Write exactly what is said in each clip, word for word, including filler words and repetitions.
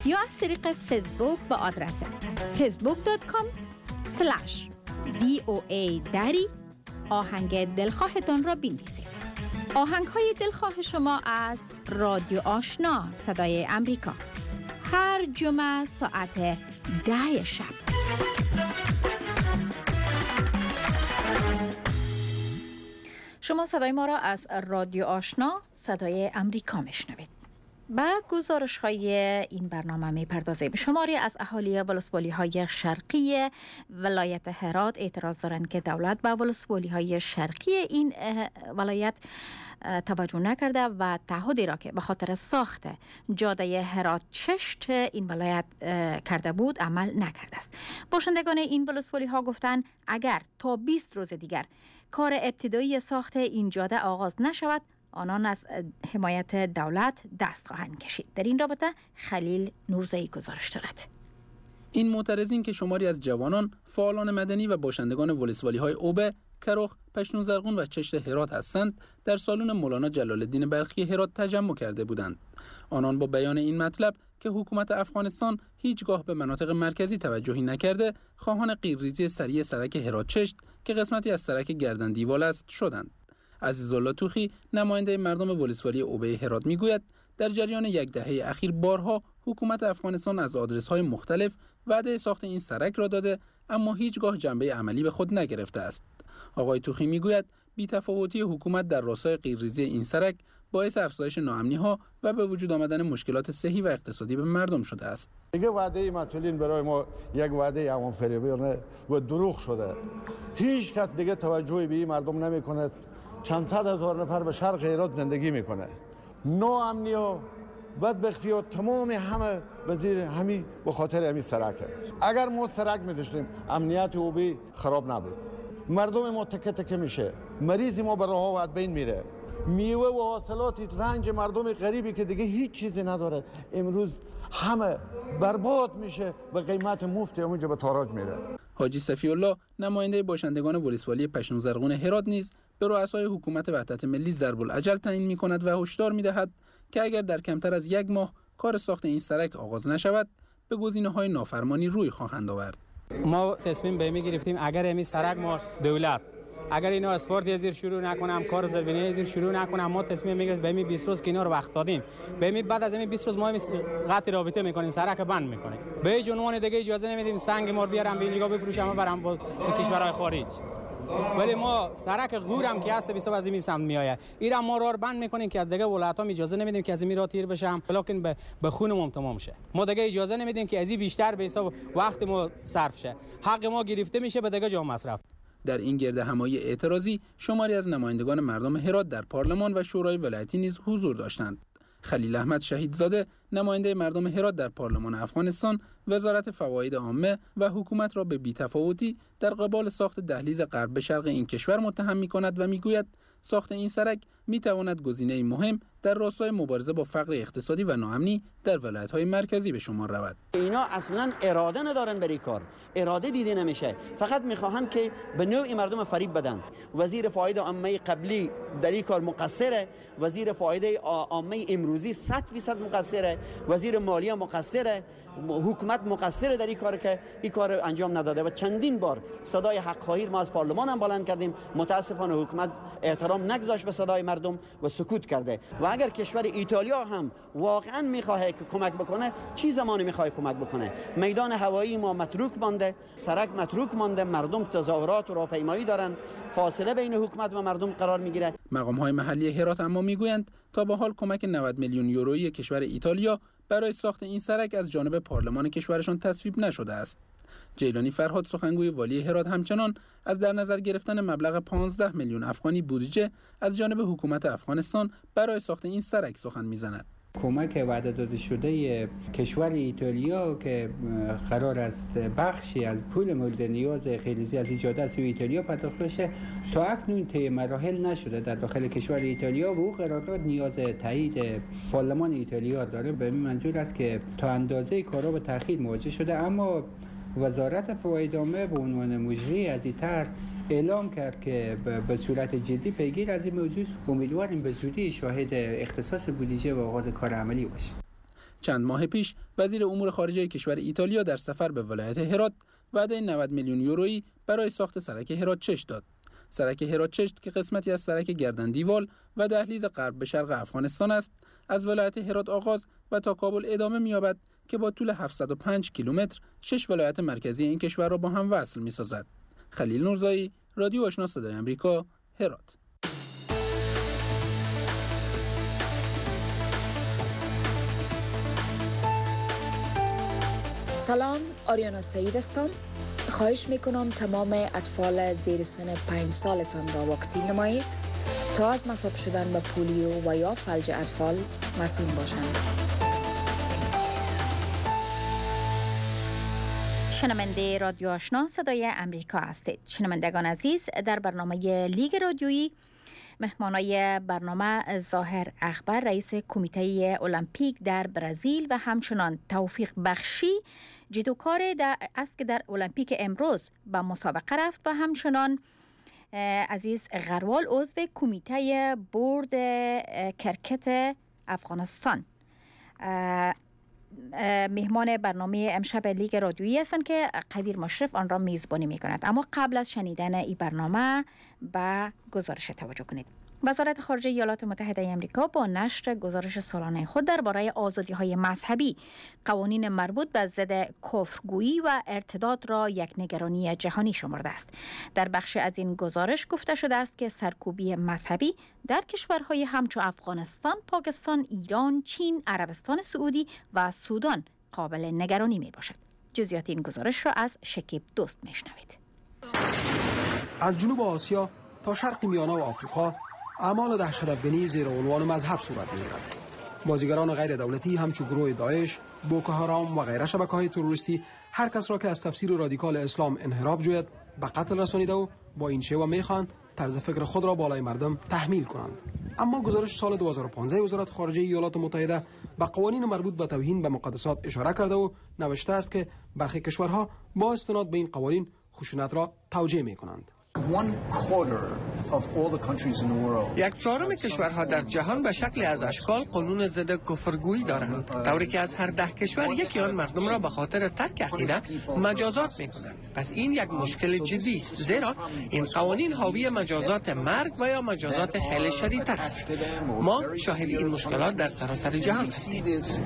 یا از طریق فیسبوک با آدرس فیسبوک دات کام اسلش وی او ای دری آهنگ دلخواهتان را بنویسید. آهنگ های دلخواه شما از رادیو آشنا صدای امریکا هر جمعه ساعت ده شب. شما صدای ما را از رادیو آشنا صدای امریکا میشنوید. با گزارش های این برنامه می پردازیم. شماری از اهالی ولسوالی های شرقی ولایت هرات اعتراض دارند که دولت با ولسوالی های شرقی این ولایت توجه نکرده و تعهدی را که به خاطر ساخت جاده هرات چشت این ولایت کرده بود عمل نکرده است. باشندگان این ولسوالی ها گفتند اگر تا بیست روز دیگر کار ابتدایی ساخت این جاده آغاز نشود آنان از حمایت دولت دست خواهند کشید. در این رابطه خلیل نورزایی گزارش دارد. این معترضین که شماری از جوانان، فعالان مدنی و باشندگان ولسوالی های اوبه، کرخ، پشتون زرغون و چشت هرات هستند، در سالن مولانا جلال الدین بلخی هرات تجمع کرده بودند. آنان با بیان این مطلب که حکومت افغانستان هیچگاه به مناطق مرکزی توجهی نکرده، خواهان غیرریزی سریع سرک هرات چشت که قسمتی از سرک گردن دیوال است شدند. عزیزالله توخی نماینده مردم ولسوالی اوبه هرات میگوید در جریان یک دهه اخیر بارها حکومت افغانستان از آدرس‌های مختلف وعده ساخت این سرک را داده اما هیچگاه جنبه عملی به خود نگرفته است. آقای توخی میگوید بی‌تفاوتی حکومت در راستای غیرریزی این سرک باعث افزایش ناامنی‌ها و به وجود آمدن مشکلات صحی و اقتصادی به مردم شده است. دیگه وعده مسئولین برای ما یک وعده عوام فریبانه و دروغ شده. هیچ کس دیگه توجهی به این مردم نمی‌کنه. چند صد هزار نفر به شرق هرات زندگی میکنه. ناامنی و بدبختی و تمام همه وزیر همین به خاطر همین سرکه. اگر ما سرک می‌داشتیم امنیت اوبی خراب نبود. مردم ما تکه تکه میشه. مریض ما به راه و بین میره. میوه و حاصلات رنج مردم غریبی که دیگه هیچ چیزی نداره امروز همه برباد میشه به قیمت مفت اونجا به تاراج میره. حاجی صفی الله نماینده باشندگان ولسوالی پشتون زرغون هرات نیز به رؤسای حکومت وحدت ملی ضرب العجل تعیین می‌کند و هشدار می‌دهد که اگر در کمتر از یک ماه کار ساخت این سرک آغاز نشود به گزینه‌های نافرمانی روی خواهند آورد. ما تصمیم به می گرفتیم اگر این سرک ما دولت اگر اینا اسپورت زیر شروع نکنم کار زربینی زیر شروع نکنم ما تصمیم میگیریم به می بیست روز که اینا رو وقت دادیم به می بعد از این بیست روز ما قطع رابطه میکنیم سرک بند میکنیم به هیچ عنوان دیگه اجازه نمیدیم سنگ ما بیارم به اینجا بفروشم و برام به کشورهای خارج. ولی ما سرک غورم که هست بیست از این سمت میآید ایران ما راه بند میکنیم که دیگه ولایت ها اجازه نمیدیم که از این راه تیر بشم لکن به به خونمون تمام شه. ما دیگه اجازه نمیدیم که از این بیشتر به حساب وقت ما صرف شه. حق ما گرفته میشه به دیگه جا مصرف. در این گرد همایی اعتراضی شماری از نمایندگان مردم هرات در پارلمان و شورای ولایتی نیز حضور داشتند. خلیل احمد شهیدزاده نماینده مردم هرات در پارلمان افغانستان وزارت فواید عامه و حکومت را به بی‌تفاوتی در قبال ساخت دهلیز غرب به شرق این کشور متهم می‌کند و می‌گوید ساخت این سرک می‌تواند گزینه‌ای مهم در راستای مبارزه با فقر اقتصادی و ناامنی در ولایت‌های مرکزی به شمار رود. اینا اصلاً اراده ندارن برای کار، اراده دیده نمیشه، فقط می‌خواهند که به نوعی مردم فریب بدن. وزیر فواید عامه قبلی در این کار مقصره، وزیر فواید عامه امروزی صد درصد مقصره، وزیر مالیه مقصره، حکومت مقصره در این کار که این کار انجام نداده و چندین بار صدای حق خواهی ما از پارلمان هم بلند کردیم. متاسفانه حکومت احترام نگذاشت به صدای مردم و سکوت کرده. و اگر کشور ایتالیا هم واقعا میخواد که کمک بکنه چی زمانی میخواد کمک بکنه؟ میدان هوایی ما متروک مانده، سرک متروک مانده، مردم تظاهرات و راهپیمایی دارن، فاصله بین حکومت و مردم قرار میگیره. مقام‌های محلی هرات اما میگویند تا به حال کمک نود میلیون یورویی کشور ایتالیا برای ساخت این سرک از جانب پارلمان کشورشان تصویب نشده است. جیلانی فرهاد سخنگوی والی هرات همچنان از در نظر گرفتن مبلغ پانزده میلیون افغانی بودجه از جانب حکومت افغانستان برای ساخت این سرک سخن میزند. کمک وعده داده شده کشور ایتالیا که قرار است بخشی از پول مورد نیاز خلیزی از ایجاد سوی ایتالیا پرداخت بشه تا اکنون طی مراحل نشده در داخل کشور ایتالیا و او قرارداد نیاز تایید پارلمان ایتالیا داره. به این منظور است که تا اندازه کارا به تأخیر مواجه شده، اما وزارت فواید عامه به عنوان مجری از این طرح اعلام کرد که به صورت جدی پیگیر از این موضوع، امیدواریم به زودی شاهد اختصاص بودجه و آغاز کار عملی باشیم. چند ماه پیش وزیر امور خارجه کشور ایتالیا در سفر به ولایت هرات وعده نود میلیون یورویی برای ساخت سرک هرات چشت داد. سرک هرات چشت که قسمتی از سرک گردن دیوال و دهلیز غرب به شرق افغانستان است، از ولایت هرات آغاز و تا کابل ادامه می‌یابد که با طول هفتصد و پنج کیلومتر شش ولایت مرکزی این کشور را با هم وصل می‌سازد. خلیل نورزایی، رادیو آشنا صدای آمریکا، هرات. سلام، آریانا سعید هستم. خواهش میکنم تمام اطفال زیر سن پنج سالتان را واکسین نمایید تا از مصاب شدن به پولیو و یا فلج اطفال مسئول باشند. شنونده رادیو آشنا صدای امریکا هستید. شنوندگان عزیز، در برنامه لیگ رادیویی مهمانای برنامه ظاهر اخبر رئیس کمیته المپیک در برزیل و همچنان توفیق بخشی جدوکار است که در المپیک امروز به مسابقه رفت و همچنان عزیز غروال عضو کمیته بورد کرکت افغانستان مهمان برنامه امشب لیگ رادیویی هستند که قدیر مشرف آن را میزبانی می کند. اما قبل از شنیدن این برنامه به گزارش توجه کنید. وزارت خارجه ایالات متحده آمریکا با نشر گزارش سالانه خود درباره آزادی‌های مذهبی قوانین مربوط به ضد کفرگویی و ارتداد را یک نگرانی جهانی شمرده است. در بخش از این گزارش گفته شده است که سرکوبی مذهبی در کشورهای همچو افغانستان، پاکستان، ایران، چین، عربستان سعودی و سودان قابل نگرانی می باشد. جزئیات این گزارش را از شکیب دوست میشنوید. از جنوب آسیا تا شرق میانه و آفریقا اعمال دهشت‌افکنی زیر عنوان مذهب صورت می‌گیرد. بازیگران غیر دولتی همچون گروه داعش، بوکو حرام و غیره شبکه‌های تروریستی هر کس را که از تفسیر رادیکال اسلام انحراف جوید به قتل رسانیده و با این شیوه می‌خواهند طرز فکر خود را بالای مردم تحمیل کنند. اما گزارش سال دو هزار و پانزده وزارت خارجه ایالات متحده به قوانین مربوط به توهین به مقدسات اشاره کرده و نوشته است که برخی کشورها با استناد به این قوانین خشونت را توجیه می‌کنند. یک چهارم کشورها در جهان به شکل از اشکال قانون ضد کفرگویی دارند، طوری که از هر ده کشور یکی آن مردم را به خاطر ترک عقیده مجازات می‌کنند. پس این یک مشکل جدی است، زیرا این قوانین حاوی مجازات مرگ و یا مجازات خیلی شدیدتر است. ما شاهد این مشکلات در سراسر جهان هستیم.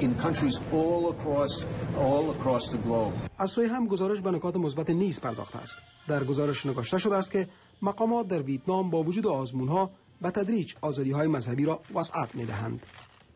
از سوی هم گزارش به نکات مثبت نیز پرداخته است. در گزارش نگاشته شده است که مقامات در ویتنام با وجود آزمون‌ها به تدریج آزادی‌های مذهبی را وسعت می‌دهند.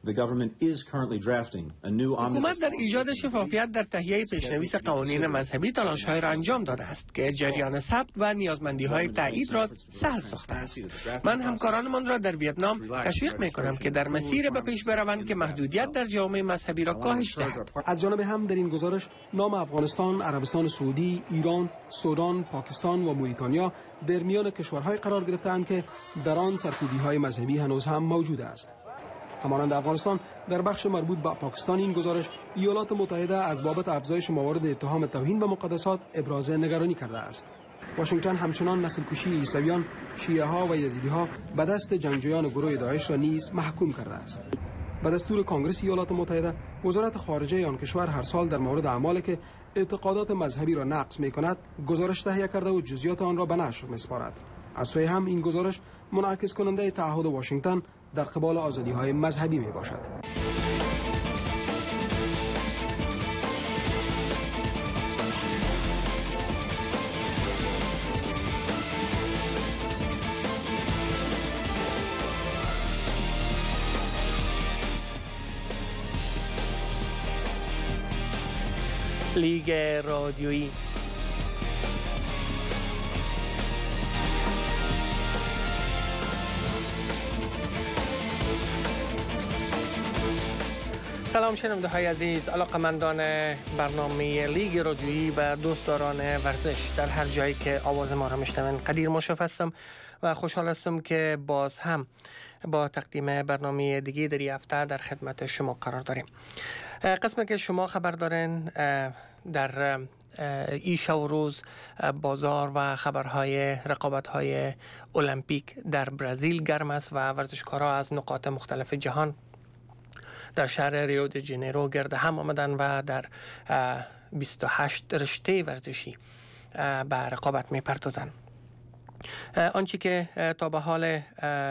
حکومت در ایجاد شفافیت در تهیه پیشنویس قوانین مذهبی تلاش‌های را انجام داده است که جریان ثبت و نیازمندی‌های تایید را سهل ساخته است. من همکارانمان را در ویتنام تشویق می‌کنم که در مسیر به پیش بروند که محدودیت در جامعه مذهبی را کاهش دهد. از جانب هم در این گزارش نام افغانستان، عربستان سعودی، ایران، سودان، پاکستان و موریتانیا در میان کشورهای قرار گرفته‌اند که در آن سرکوبی‌های مذهبی هنوز هم موجود است. همانند افغانستان در بخش مربوط به پاکستان این گزارش ایالات متحده از بابت افزایش موارد اتهام توهین به مقدسات ابراز نگرانی کرده است. واشنگتن همچنان نسل کشی عیسویان، شیعه ها و یزیدی ها به دست جنگجویان گروه داعش را نیز محکوم کرده است. به دستور کنگره ایالات متحده، وزارت خارجه آن کشور هر سال در مورد اعمالی که اعتقادات مذهبی را نقض می‌کند گزارش تهیه کرده و جزئیات آن را به نشر می‌سپارد. از سوی هم این گزارش منعکس کننده تعهد واشنگتن در قبال آزادی‌های مذهبی میباشد. لیگ رادیویی سلام شنونده های عزیز، علاقه‌مندان برنامه لیگ رادیویی و دوستداران ورزش در هر جایی که آواز ما را میشنوند، قدیر مشرف هستم و خوشحال هستم که باز هم با تقدیم برنامه دیگه در این هفته در خدمت شما قرار داریم. قسمی که شما خبر دارین در این شب و روز بازار و خبرهای رقابت‌های المپیک در برزیل گرم است و ورزشکارها از نقاط مختلف جهان در شهر ریو دی جنیرو گرد هم آمدن و در بیست و هشت رشته ورزشی به رقابت می‌پردازند. آنچه که تا به حال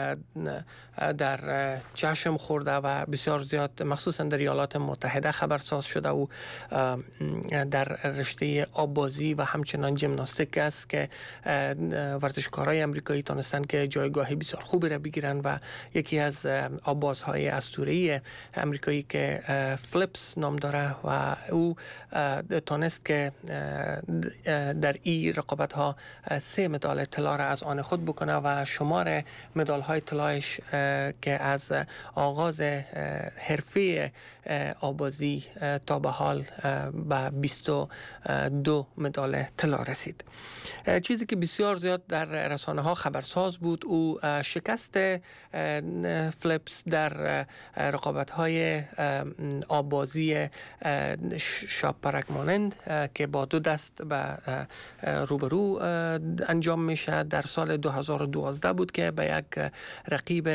در چشم خورده و بسیار زیاد مخصوصا در ایالات متحده خبرساز شده و در رشته آببازی و همچنان ژیمناستیک است که ورزشکارای امریکایی تونستند که جایگاه بسیار خوبی را بگیرند و یکی از آببازهای اسطوره‌ای امریکایی که فلیپس نام داره و او تونست که در این رقابت ها سه مدال طلا را از آن خود بکنه و شمار مدال های طلایش که از آغاز حرفه آبازی تا به حال به بیست و دو مدال طلا رسید. چیزی که بسیار زیاد در رسانه ها خبرساز بود او شکست فلیپس در رقابت های آبازی شاپرک مانند که با دو دست به روبرو انجام میشه در سال دو هزار و دوازده بود که به یک رقیب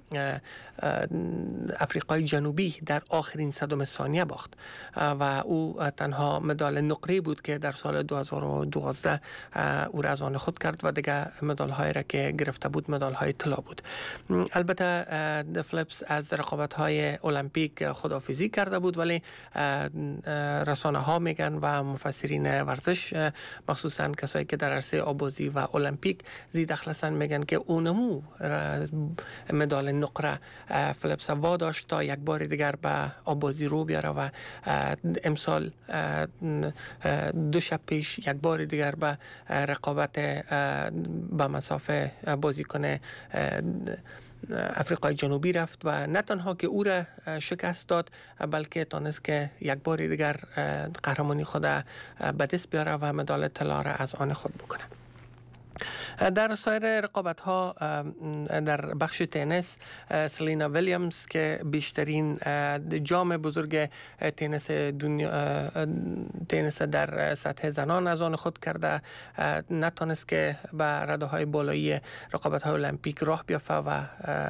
افریقای جنوبی در آخرین صدم ثانیه باخت و او تنها مدال نقره بود که در سال دو هزار و دوازده او را از آن خود کرد و دیگه مدال هایی را که گرفته بود مدال های طلا بود. البته فلیپس از رقابت های المپیک خداحافظی کرده بود ولی رسانه ها میگن و مفسرین ورزش مخصوصا کسایی که در عرصه آبازی و المپیک زید اخلصن میگن که اونمو مدال نقره فلیپس واداشت تا یک بار دیگر به آبازی رو بیاره و امسال دو شب پیش یک بار دیگر به رقابت به مسافه بازی کنه افریقای جنوبی رفت و نه تنها که او را شکست داد بلکه تانست که یک بار دیگر قهرمانی خود به دست بیاره و مدال طلا را از آن خود بکنه. در سایر رقابت ها در بخش تنیس سلینا ویلیامز که بیشترین جام بزرگ تنیس دنیا تنیس در سطح زنان از آن خود کرده نتونست که به رده های بالایی رقابت های المپیک راه بیافته و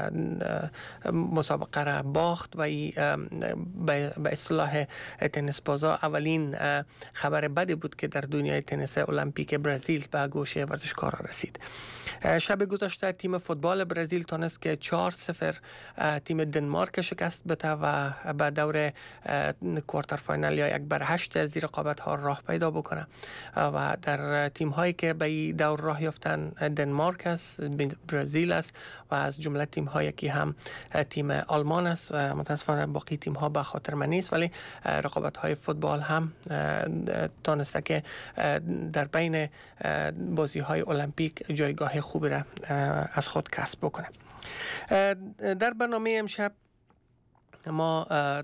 مسابقه را باخت و به اصطلاح تنیس بازا اولین خبر بدی بود که در دنیای تنیس المپیک برزیل به گوش ورزشکاران رسید. شب گذشته تیم فوتبال برزیل تونست که چهار صفر تیم دنمارک شکست بده و به دور کوارتر فاینال یا یک بر هشت از رقابت ها راه پیدا بکنه و در تیم هایی که به این دور راه یافتن دنمارک است، برزیل است و از جمله تیم هایی که هم تیم آلمان است و متاسفانه باقی تیم ها به خاطر من نیست ولی رقابت های فوتبال هم تونسته که در بین بازی های المپیک جایگاه خوبی را از خود کسب بکنه. در برنامه امشب ما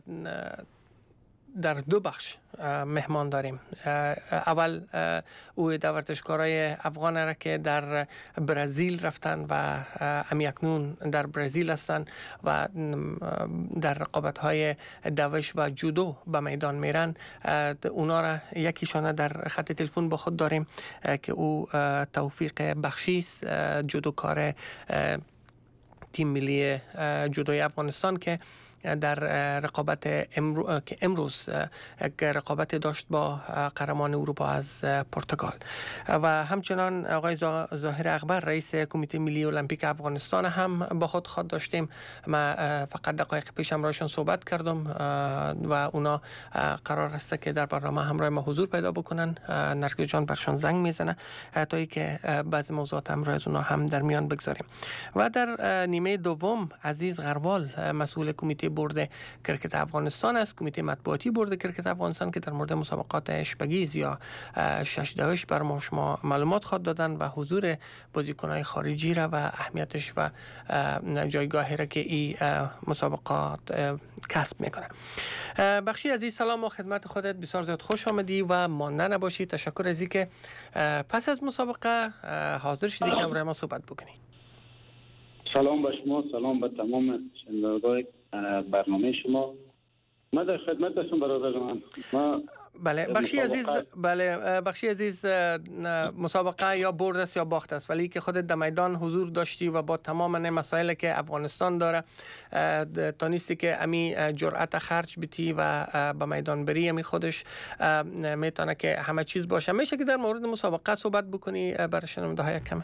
در دو بخش مهمان داریم. اول او ورزشکارای افغان را که در برزیل رفتن و امیکنون در برزیل هستن و در رقابت های دوش و جودو به میدان میرن اونا را یکیشان در خط تلفن با خود داریم که او توفیق بخشیس جودوکار تیم ملی جودوی افغانستان که در رقابت امرو... که امروز یک رقابت داشت با قهرمان اروپا از پرتغال و همچنان آقای ظاهر اکبر رئیس کمیته ملی المپیک افغانستان هم با خود خود داشتیم. ما فقط دقایق پیش همراهشان صحبت کردم و اونا قرار است که در برنامه همراه ما حضور پیدا بکنن. نرگس جان برشان زنگ میزنه تا ای که بعضی موضوعات همراه از اونا هم در میان بگذاریم. و در نیمه دوم عزیز غروال مسئول کمیته بورد کرکت افغانستان است، کمیته مطبوعاتی بورد کرکت افغانستان که در مورد مسابقات اشپگیز یا شش دوش بر ما شما معلومات خواهد دادن و حضور بازیکنان خارجی را و اهمیتش و جایگاهی را که این مسابقات کسب میکنه. بخشی عزیز سلام و خدمت خودت، بسیار زیاد خوش آمدی و مانده نباشی. تشکر از اینکه پس از مسابقه حاضر شدی که همراه ما صحبت بکنی. سلام به شما، سلام به تمام شنوندگان برنامه شما. من در خدمت هستم برادر من. ما بله بخشی عزیز بله بخشی عزیز مسابقه یا برد است یا باخت است، ولی که خودت در میدان حضور داشتی و با تمام مسائلی که افغانستان داره تانستی که امی جرأت خرج بتی و به میدان بری امی خودش میتونه که همه چیز باشه. میشه که در مورد مسابقه صحبت بکنی برای شنونده های کمی؟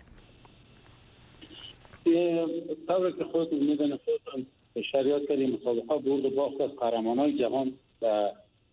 طوری که خودتون میدونید خودتون شریعت کردیم مسابقه برد و باخت از قهرمانای جهان و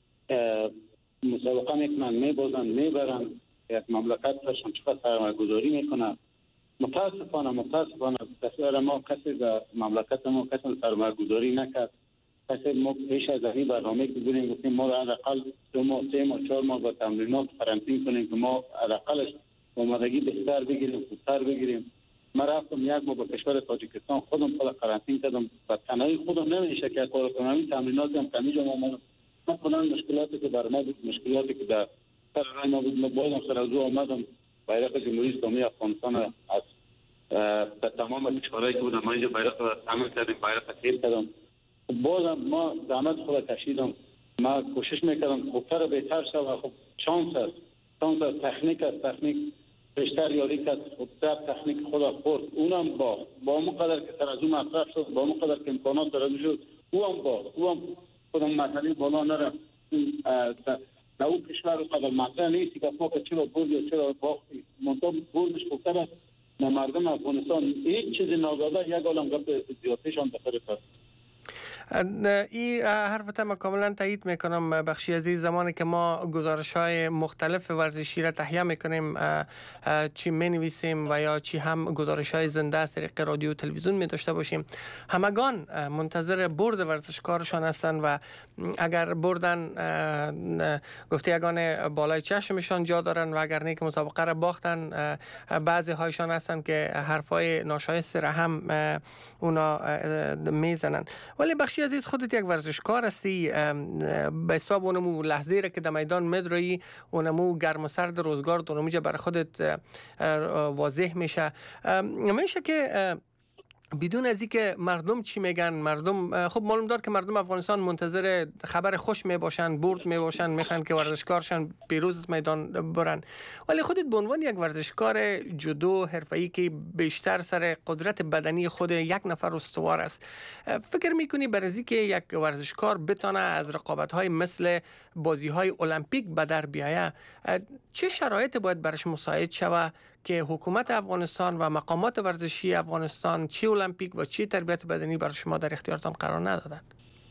مسابقه میکنن، میبازن، میبرن، یک مملکت داشتن چقدر سرمایه گذاری میکنن. متاسفانه متاسفانه دستور ما کسی در مملکت ما کسی سرمایه گذاری نکرد. کسی ما پیش از این برنامه که بودیم گفتیم ما را حداقل دو ماه سه ماه چهار ماه با تمرینات قرنطینه کنیم که ما حداقلش آمادگی بهتر بگیریم، خوبتر بگیریم. ما رفتم یک ماه با کشور تاجیکستان خودم خود قرنطینه کردم و تنهایی خودم نمیشه که کار کنم. این تمرینات هم کمی آمدم. مثلا مشکلاتی که بر ما بود، مشکلاتی که در سر رای ما بود، ما بازم سر از او آمدم بیرق جمهوری اسلامی افغانستان از در تمام کشورهایی که بودم ما اینجا بیرق را تعمیر کردیم، بیرق تیر کردم. بازم ما زحمت خود کشیدم، ما کوشش میکردم خوبتر و بهتر شد و خب شانس است، شانس است، تکنیک است، تکنیک بیشتر یاری کرد، خوبتر تکنیک خود خورد. اونم با با اون قدر که سر از اون مصرف شد، با اون قدر که امکانات در از شد، او هم با او هم خودم مسئله بالا نرم. در اون کشور قدر مسئله نیستی که ما چرا برد یا چرا باختی، منطقه بردش خوبتر است. در مردم افغانستان هیچ چیزی نازاده یک عالم گپ زیادتشان بخیر است. این حرفت ما کاملا تایید میکنم بخشی عزیز. زمانی که ما گزارش های مختلف ورزشی را تهیه میکنیم، چی می نویسیم و یا چی هم گزارش های زنده از طریق رادیو و تلویزیون می داشته باشیم، همگان منتظر برد ورزشکارشان هستند و اگر بردن گفته یگان بالای چشمشان جا دارن و اگر نه که مسابقه را باختن، بعضی هایشان هستند که حرفای ناشایسته را هم اونا میزنن. ولی بخشی عزیز خودت یک ورزشکار هستی، به حساب اونمو لحظه را که در میدان مدرایی اونمو گرم و سرد روزگار اونمو برای خودت واضح میشه. میشه که بدون از اینکه مردم چی میگن، مردم خب معلوم دار که مردم افغانستان منتظر خبر خوش میباشن، برد میباشن، میخوان که ورزشکارشان پیروز میدان برن، ولی خودت به عنوان یک ورزشکار جودو حرفه‌ای که بیشتر سر قدرت بدنی خود یک نفر استوار است، فکر میکنی برای اینکه یک ورزشکار بتونه از رقابت‌های مثل بازی‌های المپیک به در بیایه، چه شرایط باید برش مساعد شود که حکومت افغانستان و مقامات ورزشی افغانستان چی المپیک و چی تربیت بدنی برای شما در اختیارتان قرار ندادن؟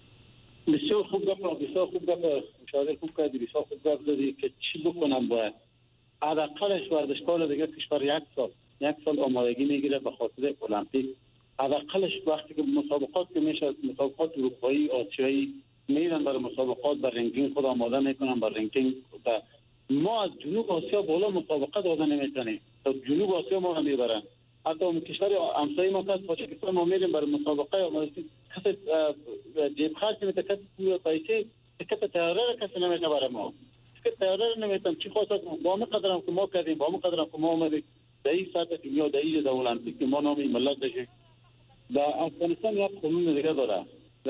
بسیار خوب گفت، بسیار خوب گفت، مشاهده خوب کردی، بسیار خوب گفت دادی که چی بکنم باید. حداقلش ورزشکار دیگه کشور یک سال یک سال آمادگی میگیره به خاطر المپیک. حداقلش وقتی که مسابقات که میشه، مسابقات اروپایی، آسیایی میرن برای مسابقات، بر رنکینگ خود آماده میکنن، بر رنکینگ و ما از جنوب آسیا بالا مسابقه دادن نمیتونیم. تا جنوب آسیا ما هم میبرن. حتی کشور همسایه ما که تاجیکستان ما میریم برای مسابقه یا کسی جیب خرج نمیته، کسی پیسه کسی تیاره را کسی نمیته برای ما. کسی تیاره را نمیتن چی خواست با همه قدرم که ما کردیم، با همه قدرم که ما آمدیم در این سطح دنیا، در این در المپیک که ما نامی ملت بشیم. در افغانستان یک قانون دیگه داره.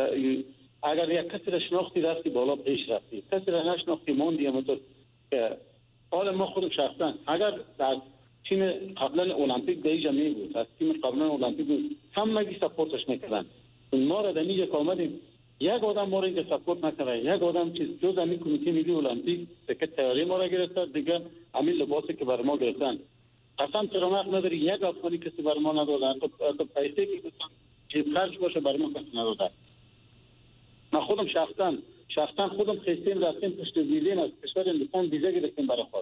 اگر یک کسی را شناختی رفتی بالا پیش رفتی، کسی را نشناختی موندی. همونطور که حالا ما خودم شخصا اگر در تیم قبلا المپیک در اینجا می بود، از تیم قبلا المپیک بود، همگی سپورتش میکردن. ما را در اینجا که آمدیم یک آدم ما را اینجا سپورت نکرده، یک آدم چیز جز همین کمیته ملی المپیک که تیاری ما را گرفته، دیگه همین لباسی که بر ما گرفتن. قسم چرا حق نداری یک افغانی کسی بر ما ندادن، تو پیسه که جیب خرج باشه بر ما کسی ندادن. من خودم شخصا شخصا خودم خستیم رفتیم پشت ویزین از کشور هندوستان ویزا گرفتیم برای خود.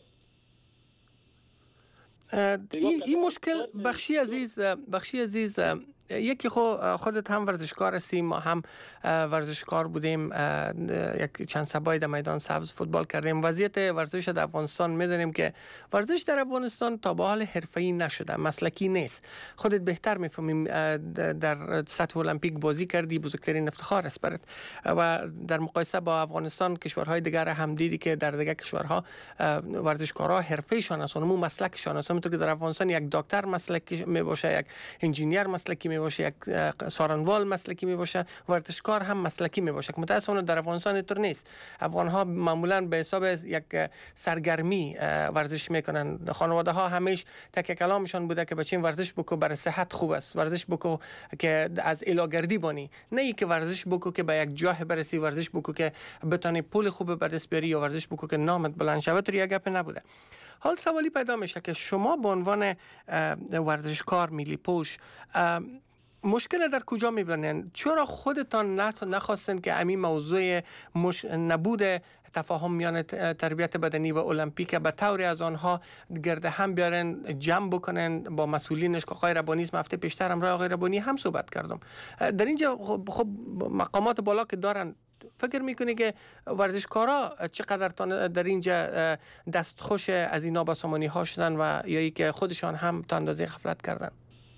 این ای مشکل بخشی عزیز بخشی عزیز یکی خو خودت هم ورزشکار هستی، ما هم ورزشکار بودیم، یک چند سبای در میدان سبز فوتبال کردیم. وضعیت ورزش در افغانستان میدونیم که ورزش در افغانستان تا به حال حرفه‌ای نشده، مسلکی نیست. خودت بهتر میفهمیم، در سطح المپیک بازی کردی، بزرگترین افتخار است برات و در مقایسه با افغانستان کشورهای دیگر هم دیدی که در دیگر کشورها ورزشکارها حرفه‌ایشان است، اونمو مسلکشان است. همونطور که در افغانستان یک دکتر مسلکی می باشه، یک انجینیر مسلکی می باشه، یک سارنوال مسلکی می باشه، ورزشکار هم مسلکی می باشه. متاسفانه در افغانستان اینطور نیست. افغان ها معمولا به حساب یک سرگرمی ورزش میکنن. خانواده ها همیشه تک کلامشان بوده که بچین ورزش بکو برای صحت خوب است، ورزش بکو که از الاگردی بانی، نه ای که ورزش بکو که به یک جاه برسی، ورزش بکو که بتانی پول خوب به دست بیاری، یا ورزش بکو که نامت بلند شود. تو یک گپ نبوده. حال سوالی پیدا میشه که شما به عنوان ورزشکار میلی پوش مشکل در کجا میبینین؟ چرا خودتان نخواستین که همین موضوع مش... نبود تفاهم میان تربیت بدنی و المپیک به طوری از آنها گرد هم بیارن، جمع بکنن با مسئولینش که آقای ربانی است؟ هفته پیشتر هم آقای ربانی هم صحبت کردم. در اینجا خب مقامات بالا که دارن، فکر میکنی که ورزشکارا چقدر در اینجا دستخوش از این نابسامانی ها شدن و یا ای که خودشان هم تا اندازه غفلت کردن؟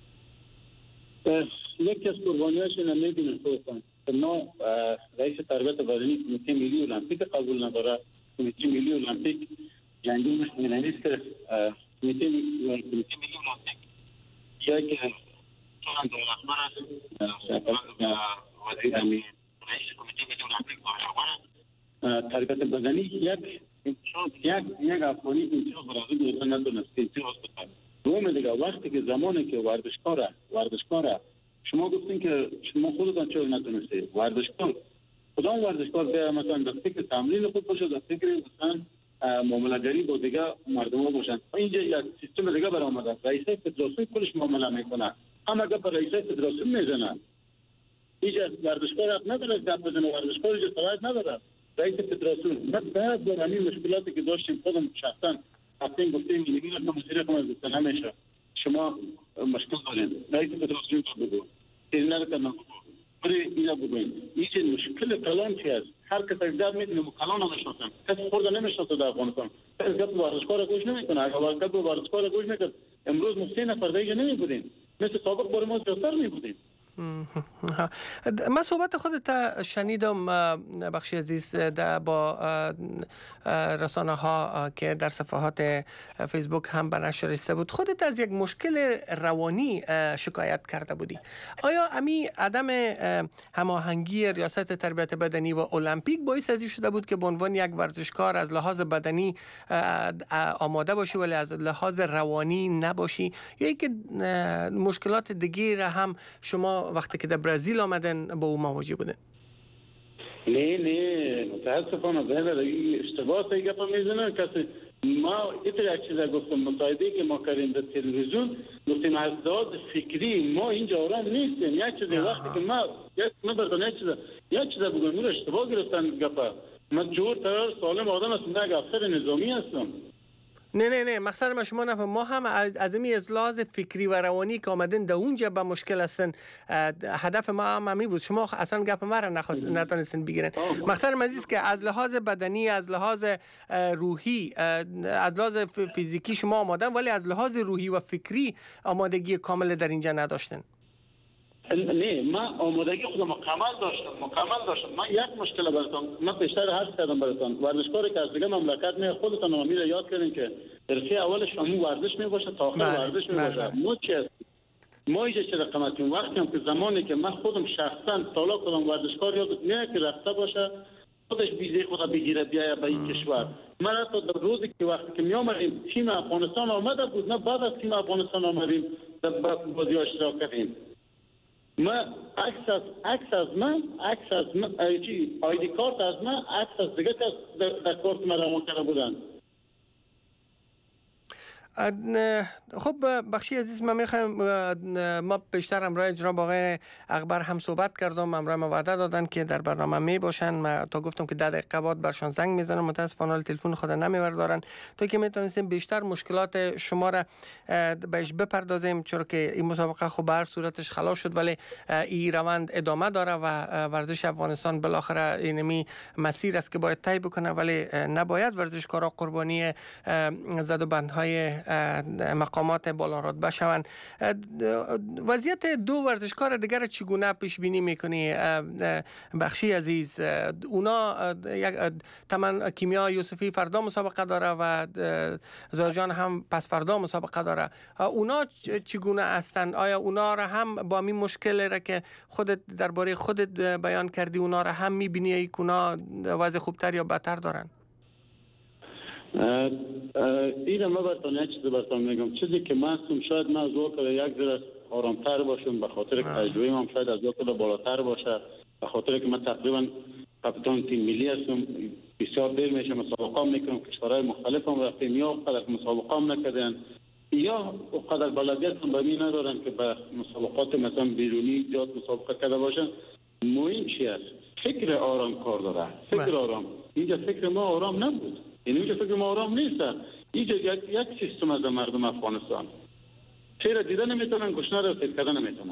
یکی از قربانیاشون هم میبینن خودتان. ما رئیس تربیت بدنی کمیته ملی المپیک قبول نداره. کمیته ملی المپیک جنگی مشمول نیست که کمیته ملی المپیک یا که چون در اخبار است وزیر امین رئیس کمیته ملی المپیک باید تربیت بدنی یک امتیاز یک یک افغانی امتیاز برای دوستان ندونست امتیاز بکنه. دوم دیگه وقتی که زمانی که ورزشکاره ورزشکاره شما گفتین که شما خودتان چرا نتونسته ورزشکار کدام ورزشکار به مثلا در فکر تمرین خود باشه، در فکر مثلا معامله‌گری با دیگه مردم ها باشن. اینجا یک سیستم دیگه برآمده. رئیس فدراسیون خودش معامله میکنه، اما اگه پر رئیس فدراسیون میزنه اینجا ورزشکار حق نداره گپ بزنه، ورزشکار اینجا صلاحیت نداره. رئیس فدراسیون بعد در همین مشکلاتی که داشتیم خودم شخصا هفته گفتیم میگیم که مسئله کنه گفتن نمیشه شما مشکل دارین رئیس فدراسیون تو بگو این نه کنه برای اینا بگوین این مشکل کلان چی است؟ هر کس اجازه میده مو کلان نمیشناسن، کس خورده نمیشناسه در افغانستان. کس گپ ورزشکار گوش نمیکنه. اگر واقعا ورزشکار گوش میکرد امروز ما سه نفر دیگه نمیبودیم، مثل سابق بار ما زیادتر میبودیم. من صحبت خودت شنیدم بخشی عزیز با رسانه ها که در صفحات فیسبوک هم به نشر رسیده بود. خودت از یک مشکل روانی شکایت کرده بودی. آیا امی عدم هماهنگی ریاست تربیت بدنی و المپیک باعث ازی شده بود که به عنوان یک ورزشکار از لحاظ بدنی آماده باشی ولی از لحاظ روانی نباشی، یا اینکه مشکلات دیگه را هم شما وقتی که در برزیل آمدن با او مواجه بودن؟ نه نه متاسفانه بله اشتباه ای گپ میزنن. کسی ما ایتر یک چیز گفتم مصاحبه که ما کردیم در تلویزیون گفتیم از لحاظ فکری ما اینجا آرام نیستیم. یک چیز وقتی که ما یک نبردن یک چیز یک چیز بگم نور اشتباه گرفتن گپ. من جور ترار سالم آدم هستم، نه افسر نظامی هستم. نه نه نه مقصد ما شما نفهم. ما هم از این از لحاظ فکری و روانی که آمدن در اونجا به مشکل هستن. هدف ما هم همی بود. شما اصلا گپ ما را نتونستین بگیرن. مقصد من است که از لحاظ بدنی، از لحاظ روحی، از لحاظ فیزیکی شما آمادن ولی از لحاظ روحی و فکری آمادگی کامل در اینجا نداشتن. نه ما آمادگی خودم مکمل داشتم مکمل داشتم. من یک مشکل براتون من پیشتر حرف کردم براتون. ورزشکاری که از دیگه مملکت نه خودتون هم میره یاد کردین که درسی اولش همون ورزش میباشه تا آخر ورزش میباشه. ما چه ما اینجا چه رقمتیم وقتی هم که زمانی که من خودم شخصا طلا کردم ورزشکار یاد نه که رفته باشه خودش ویزه خود بگیره بیاید به این کشور. من حتی در روزی که وقتی که می آمدیم تیم افغانستان آمده بود نه بعد از تیم افغانستان آمدیم در بازی اشتراک کردیم. ما عکس از عکس از من عکس از من چی آیدی کارت از من عکس از دیگه در, در کارت من روان کرده بودن. خب بخشی عزیز من میخوایم ما بیشتر امرای جناب آقای اخبر هم صحبت کردم. امرای ما وعده دادن که در برنامه می باشن. من تا گفتم که ده دقیقه بعد برشان زنگ میزنم. متاسفانه تلفن خود نمیبردارن. تا که میتونستیم بیشتر مشکلات شما را بهش بپردازیم، چون که این مسابقه خب هر صورتش خلاص شد ولی این روند ادامه داره و ورزش افغانستان بالاخره اینمی مسیر است که باید طی بکنه، ولی نباید ورزشکارا قربانی زد و بندهای مقامات بالا رتبه شوند. وضعیت دو ورزشکار دیگر چگونه پیش بینی میکنی بخشی عزیز؟ اونا یک تمن کیمیا یوسفی فردا مسابقه داره و زاجان هم پس فردا مسابقه داره. اونا چگونه هستند؟ آیا اونا را هم با این مشکل را که خودت درباره خودت بیان کردی اونا را هم میبینی که اونا وضع خوبتر یا بدتر دارن؟ این ما براتون یک چیز براتون میگم، چیزی که من هستم شاید من از وقت یک ذره آرامتر باشم به خاطر که تجربه من شاید از وقت بالاتر باشه، به خاطر که من تقریبا کاپیتان تیم ملی هستم، بسیار دیر میشه مسابقه میکنم، کشورهای مختلف هم رفتیم، یا قدر مسابقه هم نکردن یا قدر بلدیت هم به می ندارن که به مسابقات مثلا بیرونی زیاد مسابقه کرده باشن. مهم چی است؟ فکر آرام کار داره، فکر آرام. اینجا فکر ما آرام نبود، یعنی اینجا فکر ما آرام نیست. اینجا یک یک سیستم از مردم افغانستان چرا دیده نمیتونن، گشنه را فکر کردن نمیتونن.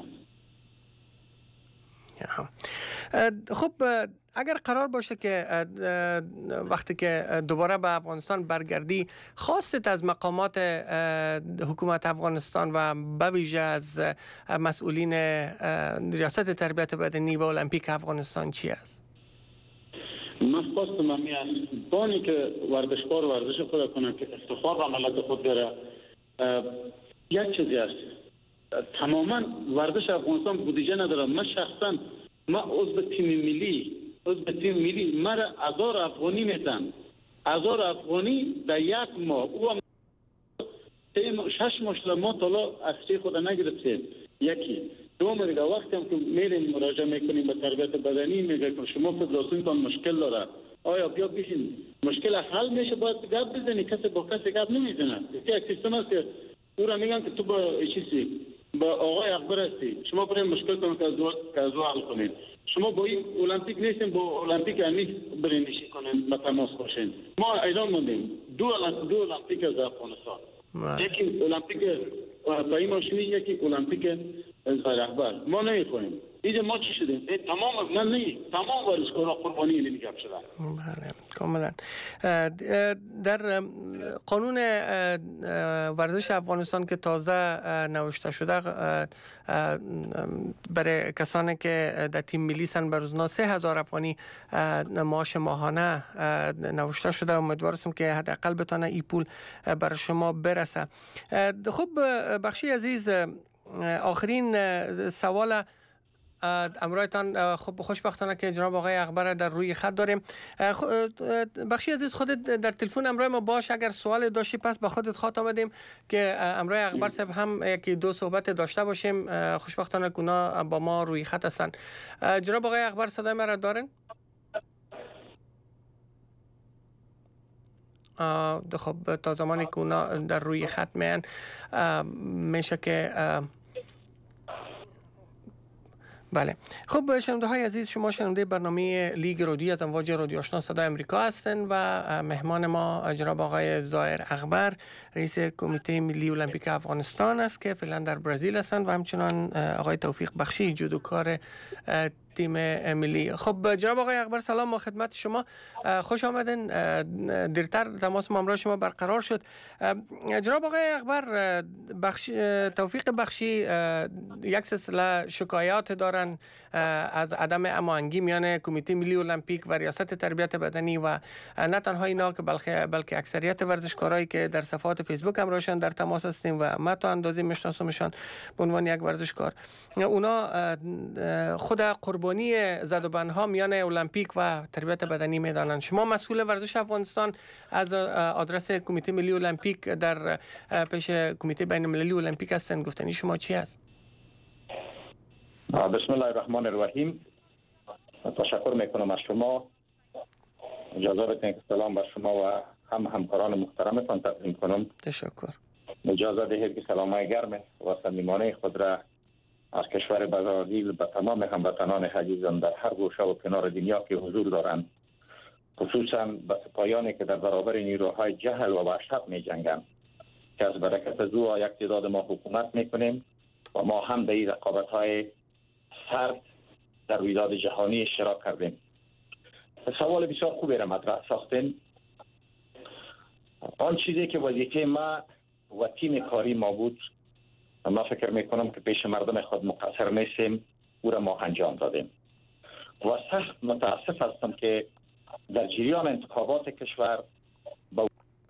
خب اگر قرار باشه که وقتی که دوباره به افغانستان برگردی خواستت از مقامات حکومت افغانستان و به ویژه از مسئولین ریاست تربیت بدنی و المپیک افغانستان چی است؟ من خواستم همین بانی که ورزشکار ورزش خود کنه که افتخار به ملت خود داره. یک چیزی است، تماما ورزش افغانستان بودجه نداره. من شخصا من عضو تیم ملی عضو تیم ملی مرا هزار افغانی میتن، هزار افغانی در یک ماه، او هم شش ماه ما طلا اصلی خود نگرفتیم. یکی دوم دیگه وقتی هم که میریم مراجعه میکنیم به تربیت بدنی میگه که شما فدراسیونتان مشکل داره، آیا بیا بشین مشکل حل میشه، باید گپ بزنی. کسی با کسی گپ نمیزنه. یک سیستم است که او را میگن که تو با چیزی با آقای اکبر هستی، شما برای مشکل کنید که از او حل کنید. شما با این المپیک نیستین، با المپیک امی برین نشی کنین، به تماس باشین. ما ایران موندیم دو دو المپیک از افغانستان، یکی المپیک پایی ماشینی، یکی المپیک زایر اکبر. ما نمی‌کنیم. اینجا ما چی شدیم؟ تمام من نه تمام ورزشکارا قربانی نمیگم شدن. بله کاملا. در قانون ورزش افغانستان که تازه نوشته شده برای کسانی که در تیم ملی سن به روزنا سه هزار افغانی معاش ماهانه نوشته شده. امیدوار هستم که حداقل بتونه این پول برای شما برسه. خب بخشی عزیز، آخرین سوال امرایتان. خب خوشبختانه که جناب آقای اکبر در روی خط داریم. بخشی عزیز خودت در تلفن امرای ما باش، اگر سوال داشتی پس به خودت خط آمدیم که امرای اکبر صاحب هم یکی دو صحبت داشته باشیم. خوشبختانه که اونا با ما روی خط هستن. جناب آقای اکبر صدای ما را دارن؟ خب تا زمانی که اونا در روی خط میان میشه که بله. خب شنونده های عزیز، شما شنونده برنامه لیگ رادیویی از امواج رادیو آشنا صدای امریکا هستند و مهمان ما جناب آقای زایر اکبر، رئیس کمیته ملی المپیک افغانستان است که فعلا در برزیل هستند و همچنان آقای توفیق بخشی جودوکار تیم ملی. خب جناب آقای اکبر سلام و خدمت شما، خوش آمدین. دیرتر تماس ما همراه شما برقرار شد. جناب آقای اکبر، بخشی توفیق بخشی یک سلسله شکایات دارن از عدم هماهنگی میان کمیته ملی المپیک و ریاست تربیت بدنی و نه تنها اینا که بلکه بلکه اکثریت ورزشکارایی که در صفحات فیسبوک همراهشان در تماس هستیم و ما تا اندازه میشناسمشان به عنوان یک ورزشکار، اونا خود قربانی زد و بندها میان المپیک و تربیت بدنی میدانند. شما مسئول ورزش افغانستان از آدرس کمیته ملی المپیک در پیش کمیته بین المللی المپیک هستند، گفتنی شما چی است؟ بسم الله الرحمن الرحیم. تشکر میکنم از شما. اجازه بدین که سلام بر شما و هم همکاران محترمتان تقدیم کنم. تشکر. اجازه دهید که سلامای گرم و صمیمانه خود را از کشور برزیل به تمام هموطنان عزیزم در هر گوشه و کنار دنیا که حضور دارند، خصوصا به سپاهیانی که در برابر نیروهای جهل و وحشت می جنگند، که از برکت از او یک تعداد ما حکومت میکنیم و ما هم در این رقابت‌های سرد در رویداد جهانی اشتراک کردیم. سوال بسیار خوبی را مطرح ساختین. آن چیزی که وظیفه ما و تیم کاری ما بود. ما فکر میکنم که پیش مردم خود مقصر نیستیم، او را ما انجام دادیم و سخت متاسف هستم که در جریان انتخابات کشور با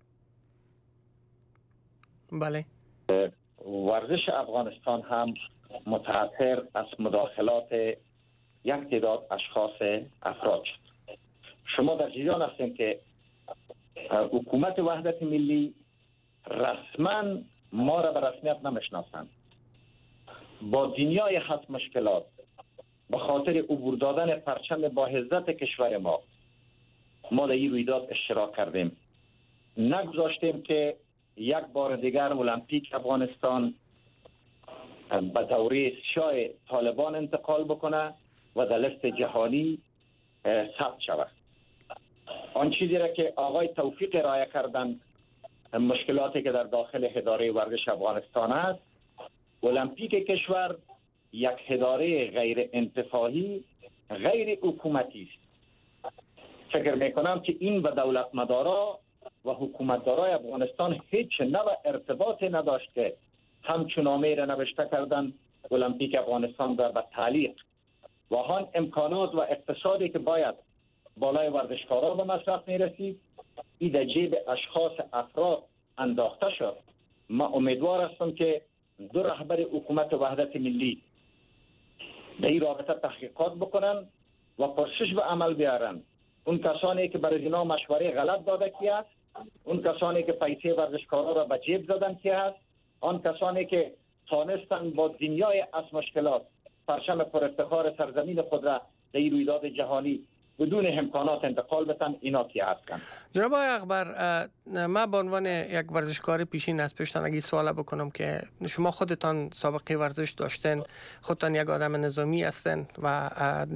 بله ورزش افغانستان هم متاثر از مداخلات یک تعداد اشخاص افراد شد. شما در جریان هستید که حکومت وحدت ملی رسما ما را به رسمیت نمیشناسند. با دنیای هست مشکلات به خاطر عبور دادن پرچم با عزت کشور ما ما در این رویداد اشتراک کردیم. نگذاشتیم که یک بار دیگر المپیک افغانستان به دوره شاه طالبان انتقال بکنه و در لیست جهانی ثبت شود. آن چیزی را که آقای توفیق رعایت کردن، مشکلاتی که در داخل اداره ورزش افغانستان است، المپیک کشور یک اداره غیر انتفاعی غیر حکومتی است. فکر میکنم که این به دولت مدارا و حکومتدارای افغانستان هیچ نوع ارتباطی نداشت که همچنامه را نوشته کردن المپیک افغانستان را به تعلیق و آن امکانات و اقتصادی که باید بالای ورزشکارا به مصرف میرسید این در جیب اشخاص افراد انداخته شد. ما امیدوار هستم که دو رهبر حکومت وحدت ملی در این رابطه تحقیقات بکنن و پرسش به عمل بیارن. اون کسانی که برای اینا مشوره غلط داده کی است، اون کسانی که پیسه ورزشکارا را به جیب زدن کی است، آن کسانی که تانستن با دنیای از مشکلات پرچم پر افتخار سرزمین خود را در این رویداد جهانی بدون امکانات انتقال بتن، اینا کی هستند؟ جناب آقای اخبر، من به عنوان یک ورزشکار پیشین از پیشتان اگه سوال بکنم که شما خودتان سابقه ورزش داشتین، خودتان یک آدم نظامی هستین و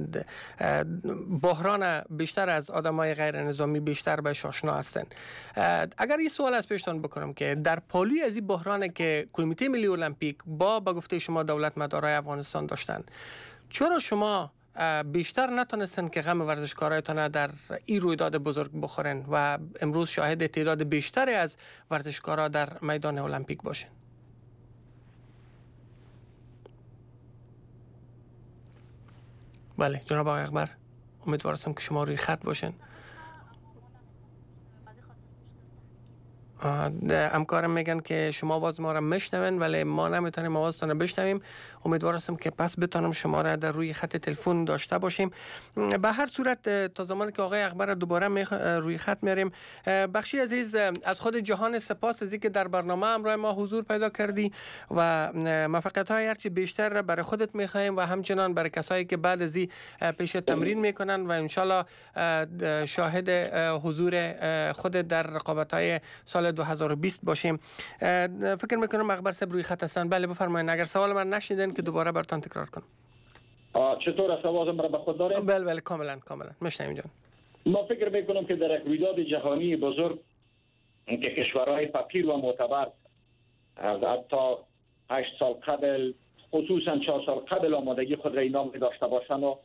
بحران بیشتر از آدمای غیر نظامی بیشتر بهش آشنا هستین. اگر این سوال از پیشتان بکنم که در پالوی از این بحرانی که کمیته ملی المپیک با به گفته شما دولت مدارای افغانستان داشتن، چرا شما بیشتر نتونستن که غم ورزشکارایتان در این رویداد بزرگ بخورن و امروز شاهد تعداد بیشتری از ورزشکارا در میدان المپیک باشن؟ بله جناب آقای اخبر، امیدوار هستم که شما روی خط باشن. همکارم میگن که شما آواز ما را میشنون ولی ما نمیتونیم آوازتان را بشنویم. امیدوار هستم که پس بتونم شما را در روی خط تلفن داشته باشیم. به هر صورت تا زمانی که آقای اخبر دوباره میخ... روی خط میاریم، بخشی عزیز از خود جهان سپاس از اینکه در برنامه همراه ما حضور پیدا کردی و موفقیت های هرچی بیشتر برای خودت میخوایم و همچنان برای کسایی که بعد از این پیش تمرین میکنن و انشالله شاهد حضور خودت در رقابت های سال دو هزار و بیست باشیم. فکر میکنم اخبار صاحب روی خط هستن. بله بفرمایید، اگر سوال من نشنیدن که دوباره براتون تکرار کنم. چطور است؟ آوازم را به خود داره؟ بله بله کاملا کاملا میشنویم جان. ما فکر میکنم که در یک رویداد جهانی بزرگ که کشورهای فقیر و معتبر از حتی هشت سال قبل، خصوصا چهار سال قبل آمادگی خود را اینا داشته باشند و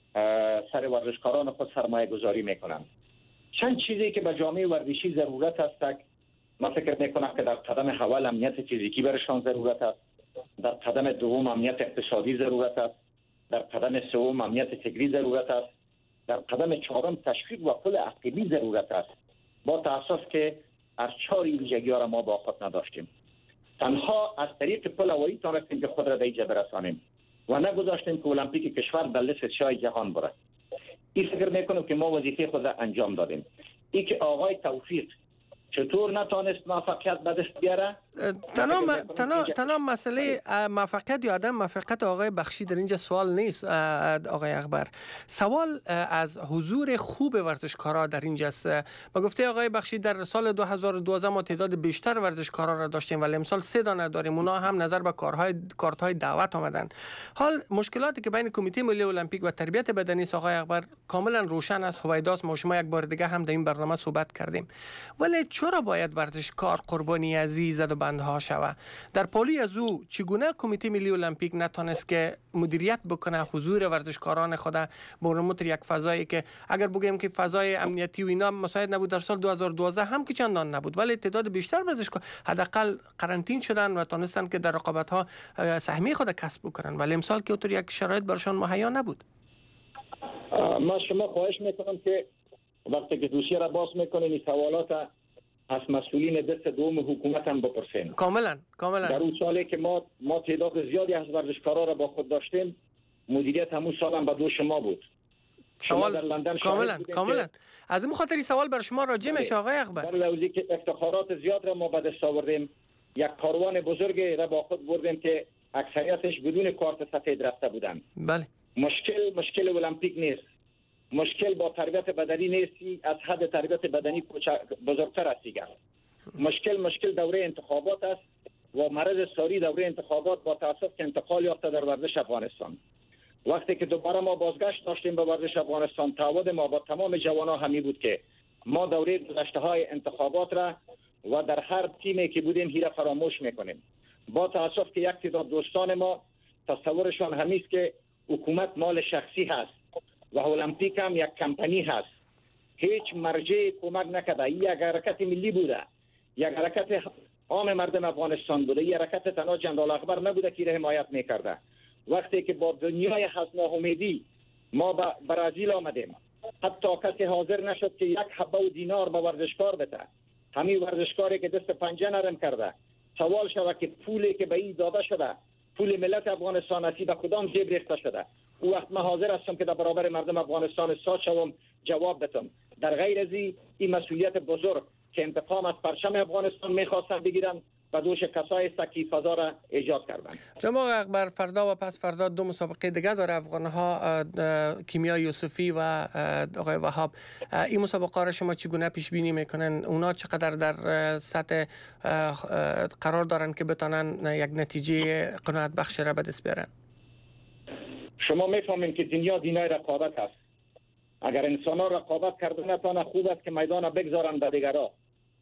سر ورزشکاران خود سرمایه گذاری میکنند. چند چیزی که به جامعه ورزشی ضرورت است، من فکر میکنم که در قدم اول امنیت فیزیکی برشان ضرورت است، در قدم دوم امنیت اقتصادی ضرورت است، در قدم سوم امنیت فکری ضرورت است، در قدم چهارم تشویق و پل عقبی ضرورت است. با تاسف که از چهار ویژگی را ما با خود نداشتیم. تنها از طریق پل هوایی تانستیم که خود را به اینجا برسانیم و نگذاشتیم که المپیک کشور در لیست شاه جهان بره. این فکر میکنم که ما وظیفه خود را انجام دادیم. این که آقای توفیق چطور نتونست موفقیت به دست بیاره؟ تنها تنها تنها مسئله موفقیت یا عدم موفقیت آقای بخشی در اینجا سوال نیست آقای اخبر. سوال از حضور خوب ورزشکارا در اینجاست. با گفته آقای بخشی در سال دو هزار و دوازده ما تعداد بیشتر ورزشکارا را داشتیم ولی امسال سه دانه داریم. اونا هم نظر به کارهای کارت‌های دعوت آمدن. حال مشکلاتی که بین کمیته ملی المپیک و تربیت بدنی آقای اخبر کاملا روشن است. هویداست ما شما یک بار دیگه هم در این برنامه صحبت کردیم. ولی چرا باید ورزشکار قربانی از این زد و بندها شود؟ در پالی از او چگونه کمیته ملی المپیک نتونست که مدیریت بکنه حضور ورزشکاران خود برموتر یک فضایی که اگر بگیم که فضای امنیتی و اینا مساعد نبود، در سال دو هزار و دوازده هم که چندان نبود، ولی تعداد بیشتر ورزشکار حداقل قرنطین شدن و تونستن که در رقابت ها سهمیه خود کسب بکنن، ولی امسال که اونطور یک شرایط برشان مهیا نبود. ما شما خواهش میکنم که وقتی که دوسیه را باز میکنین این سوالات از مسئولین دست دوم حکومت هم بپرسین. کاملا کاملا. در اون سالی که ما ما تعداد زیادی از ورزشکارا را با خود داشتیم، مدیریت همون سال هم به دو شما بود. سوال در لندن کاملا کاملا از این خاطری سوال بر شما راجع میشه آقای اکبر. در لحظه که افتخارات زیاد را ما به دست آوردیم، یک کاروان بزرگ را با خود بردیم که اکثریتش بدون کارت سفید رفته بودند. بله. مشکل مشکل المپیک نیست. مشکل با تربیت بدنی نیستی، از حد تربیت بدنی بزرگتر است دیگر. مشکل مشکل دوره انتخابات است و مرض ساری دوره انتخابات با تاسف که انتقال یافته در ورزش افغانستان. وقتی که دوباره ما بازگشت داشتیم به ورزش افغانستان، تعهد ما با تمام جوانان همی بود که ما دوره گذشته های انتخابات را و در هر تیمی که بودیم هیره فراموش میکنیم. با تاسف که یک تعداد دوستان ما تصورشان همیست که حکومت مال شخصی هست و المپیک هم یک کمپانی هست. هیچ مرجع کمک نکرده. یک حرکت ملی بوده، یک حرکت عام مردم افغانستان بوده، یک حرکت تنها جنرال اکبر نبوده که حمایت میکرده. وقتی که با دنیای هست ناامیدی ما به برزیل آمدیم، حتی کسی حاضر نشد که یک حبه و دینار به ورزشکار بده. همین ورزشکاری که دست پنجه نرم کرده، سوال شده که پولی که به این داده شده پول ملت افغانستان است، به کدام جیب ریخته شده؟ او وقت من حاضر هستم که در برابر مردم افغانستان ساز شوم جواب بدم. در غیر از این مسئولیت بزرگ که انتقام از پرچم افغانستان میخواستن بگیرن و دوش کسای سکی فضا را ایجاد کردن. جناب اکبر، فردا و پس فردا دو مسابقه دیگه داره افغان‌ها، کیمیا یوسفی و آقای وهاب. این مسابقه را شما چگونه پیش بینی میکنن؟ اونا چقدر در سطح قرار دارن که بتونن یک نتیجه قناعت بخش را به دست بیارن؟ شما میفهمین که دنیا دنیای رقابت است. اگر انسان ها رقابت کردن نتونه، خوب است که میدان را بگذارن به دیگرها.